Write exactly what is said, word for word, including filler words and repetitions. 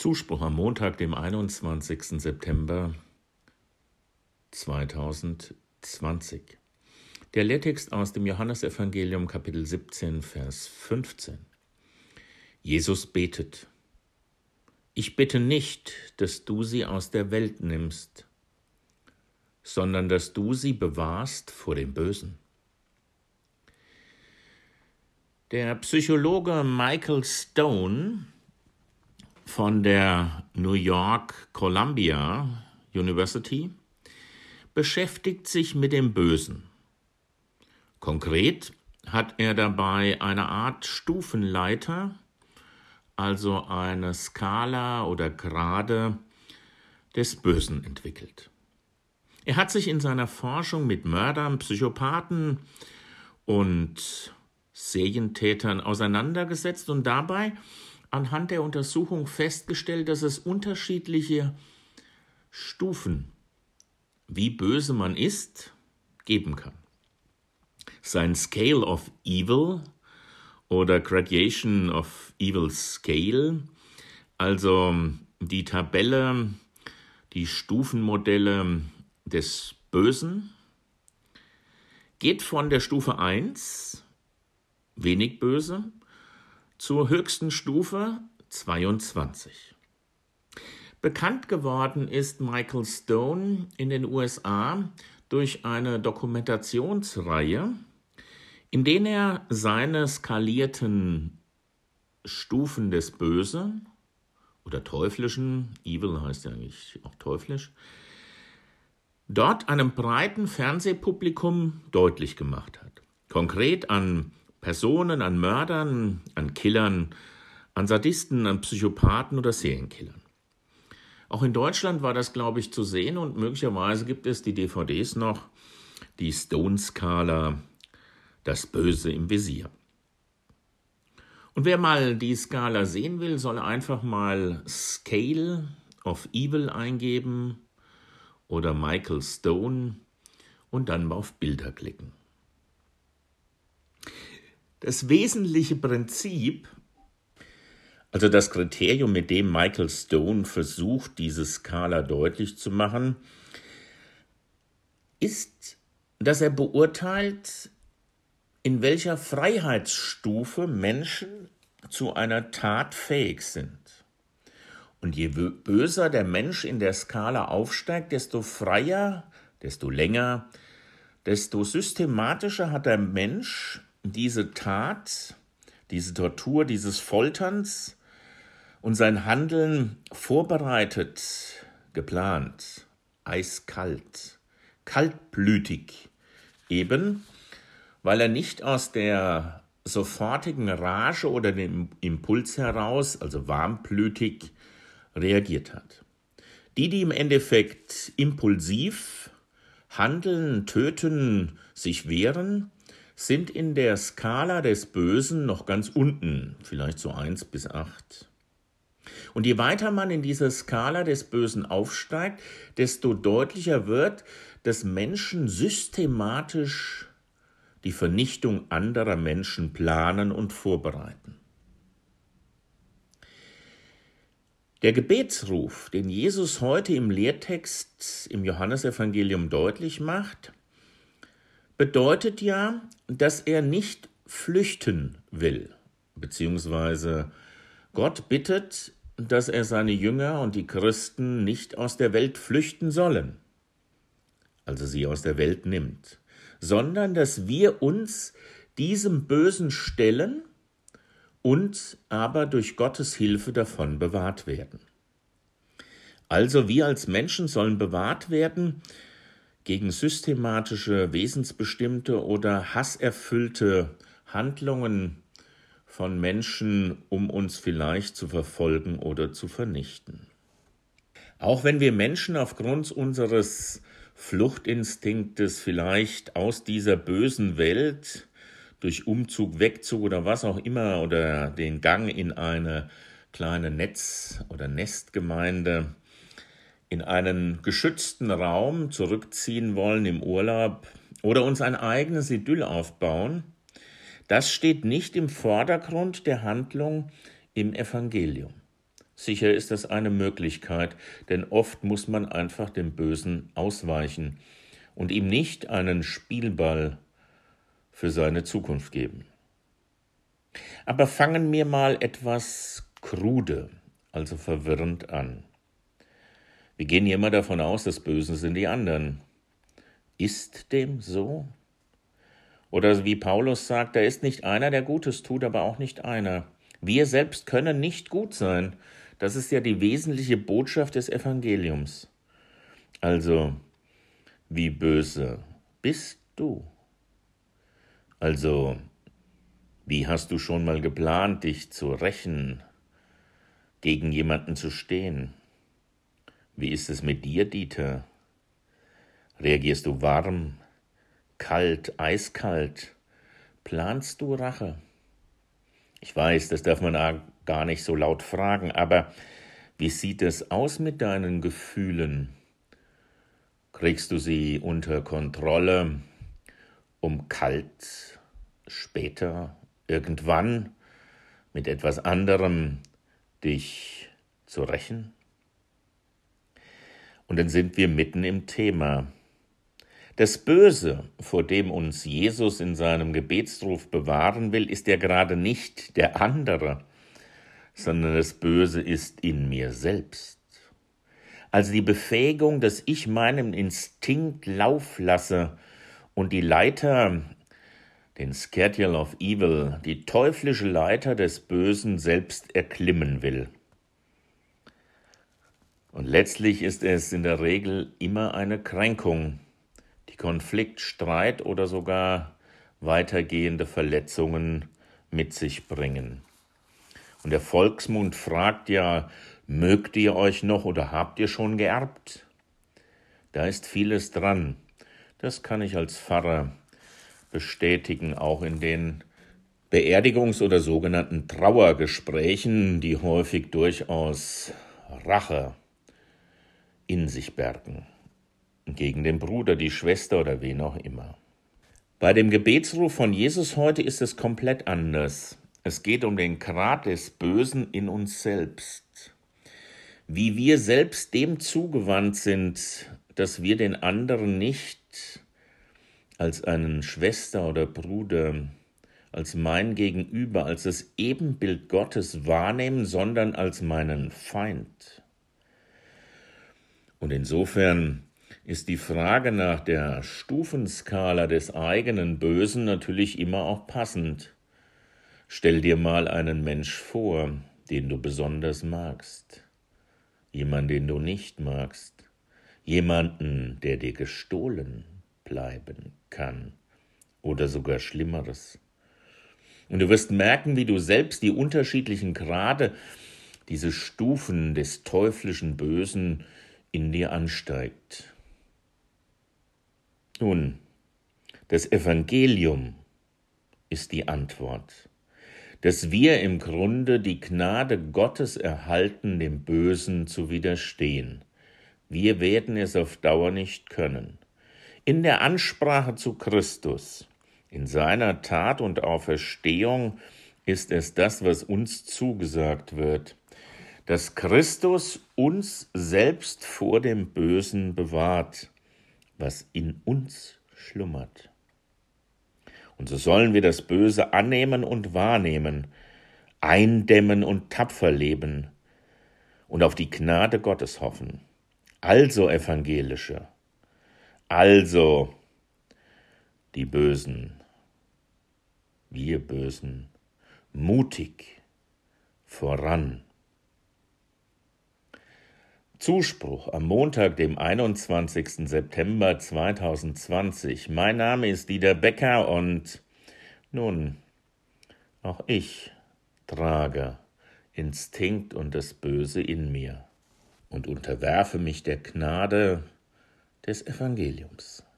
Zuspruch am Montag, dem einundzwanzigsten September zweitausendzwanzig. Der Lehrtext aus dem Johannesevangelium, Kapitel siebzehn, Vers fünfzehn. Jesus betet: Ich bitte nicht, dass du sie aus der Welt nimmst, sondern dass du sie bewahrst vor dem Bösen. Der Psychologe Michael Stone von der New York Columbia University beschäftigt sich mit dem Bösen. Konkret hat er dabei eine Art Stufenleiter, also eine Skala oder Grade des Bösen entwickelt. Er hat sich in seiner Forschung mit Mördern, Psychopathen und Serientätern auseinandergesetzt und dabei anhand der Untersuchung festgestellt, dass es unterschiedliche Stufen, wie böse man ist, geben kann. Sein Scale of Evil oder Gradation of Evil Scale, also die Tabelle, die Stufenmodelle des Bösen, geht von der Stufe eins, wenig böse, zur höchsten Stufe zweiundzwanzig. Bekannt geworden ist Michael Stone in den U S A durch eine Dokumentationsreihe, in der er seine skalierten Stufen des Bösen oder teuflischen, Evil heißt ja eigentlich auch teuflisch, dort einem breiten Fernsehpublikum deutlich gemacht hat. Konkret an Personen, an Mördern, an Killern, an Sadisten, an Psychopathen oder Serienkillern. Auch in Deutschland war das, glaube ich, zu sehen und möglicherweise gibt es die D V Ds noch, die Stone-Skala, das Böse im Visier. Und wer mal die Skala sehen will, soll einfach mal Scale of Evil eingeben oder Michael Stone und dann auf Bilder klicken. Das wesentliche Prinzip, also das Kriterium, mit dem Michael Stone versucht, diese Skala deutlich zu machen, ist, dass er beurteilt, in welcher Freiheitsstufe Menschen zu einer Tat fähig sind. Und je böser der Mensch in der Skala aufsteigt, desto freier, desto länger, desto systematischer hat der Mensch diese Tat, diese Tortur, dieses Folterns und sein Handeln vorbereitet, geplant, eiskalt, kaltblütig, eben weil er nicht aus der sofortigen Rage oder dem Impuls heraus, also warmblütig, reagiert hat. Die, die im Endeffekt impulsiv handeln, töten, sich wehren, sind in der Skala des Bösen noch ganz unten, vielleicht so eins bis acht. Und je weiter man in dieser Skala des Bösen aufsteigt, desto deutlicher wird, dass Menschen systematisch die Vernichtung anderer Menschen planen und vorbereiten. Der Gebetsruf, den Jesus heute im Lehrtext im Johannesevangelium deutlich macht, bedeutet ja, dass er nicht flüchten will, beziehungsweise Gott bittet, dass er seine Jünger und die Christen nicht aus der Welt flüchten sollen, also sie aus der Welt nimmt, sondern dass wir uns diesem Bösen stellen und aber durch Gottes Hilfe davon bewahrt werden. Also wir als Menschen sollen bewahrt werden gegen systematische, wesensbestimmte oder hasserfüllte Handlungen von Menschen, um uns vielleicht zu verfolgen oder zu vernichten. Auch wenn wir Menschen aufgrund unseres Fluchtinstinktes vielleicht aus dieser bösen Welt durch Umzug, Wegzug oder was auch immer oder den Gang in eine kleine Netz- oder Nestgemeinde in einen geschützten Raum zurückziehen wollen im Urlaub oder uns ein eigenes Idyll aufbauen, das steht nicht im Vordergrund der Handlung im Evangelium. Sicher ist das eine Möglichkeit, denn oft muss man einfach dem Bösen ausweichen und ihm nicht einen Spielball für seine Zukunft geben. Aber fangen wir mal etwas krude, also verwirrend an. Wir gehen hier immer davon aus, das Böse sind die anderen. Ist dem so? Oder wie Paulus sagt, da ist nicht einer, der Gutes tut, aber auch nicht einer. Wir selbst können nicht gut sein. Das ist ja die wesentliche Botschaft des Evangeliums. Also, wie böse bist du? Also, wie hast du schon mal geplant, dich zu rächen, gegen jemanden zu stehen? Wie ist es mit dir, Dieter? Reagierst du warm, kalt, eiskalt? Planst du Rache? Ich weiß, das darf man gar nicht so laut fragen, aber wie sieht es aus mit deinen Gefühlen? Kriegst du sie unter Kontrolle, um kalt später, irgendwann, mit etwas anderem dich zu rächen? Und dann sind wir mitten im Thema. Das Böse, vor dem uns Jesus in seinem Gebetsruf bewahren will, ist ja gerade nicht der andere, sondern das Böse ist in mir selbst. Also die Befähigung, dass ich meinem Instinkt Lauf lasse und die Leiter, den Scale of Evil, die teuflische Leiter des Bösen selbst erklimmen will. Und letztlich ist es in der Regel immer eine Kränkung, die Konflikt, Streit oder sogar weitergehende Verletzungen mit sich bringen. Und der Volksmund fragt ja, mögt ihr euch noch oder habt ihr schon geerbt? Da ist vieles dran. Das kann ich als Pfarrer bestätigen, auch in den Beerdigungs- oder sogenannten Trauergesprächen, die häufig durchaus Rache in sich bergen. Gegen den Bruder, die Schwester oder wen auch immer. Bei dem Gebetsruf von Jesus heute ist es komplett anders. Es geht um den Grad des Bösen in uns selbst. Wie wir selbst dem zugewandt sind, dass wir den anderen nicht als einen Schwester oder Bruder, als mein Gegenüber, als das Ebenbild Gottes wahrnehmen, sondern als meinen Feind. Und insofern ist die Frage nach der Stufenskala des eigenen Bösen natürlich immer auch passend. Stell dir mal einen Mensch vor, den du besonders magst, jemanden, den du nicht magst, jemanden, der dir gestohlen bleiben kann oder sogar Schlimmeres. Und du wirst merken, wie du selbst die unterschiedlichen Grade, diese Stufen des teuflischen Bösen in dir ansteigt. Nun, das Evangelium ist die Antwort, dass wir im Grunde die Gnade Gottes erhalten, dem Bösen zu widerstehen. Wir werden es auf Dauer nicht können. In der Ansprache zu Christus, in seiner Tat und Auferstehung ist es das, was uns zugesagt wird, dass Christus uns selbst vor dem Bösen bewahrt, was in uns schlummert. Und so sollen wir das Böse annehmen und wahrnehmen, eindämmen und tapfer leben und auf die Gnade Gottes hoffen. Also Evangelische, also die Bösen, wir Bösen, mutig voran. Zuspruch am Montag, dem einundzwanzigsten September zweitausendzwanzig. Mein Name ist Dieter Becker und nun, auch ich trage Instinkt und das Böse in mir und unterwerfe mich der Gnade des Evangeliums.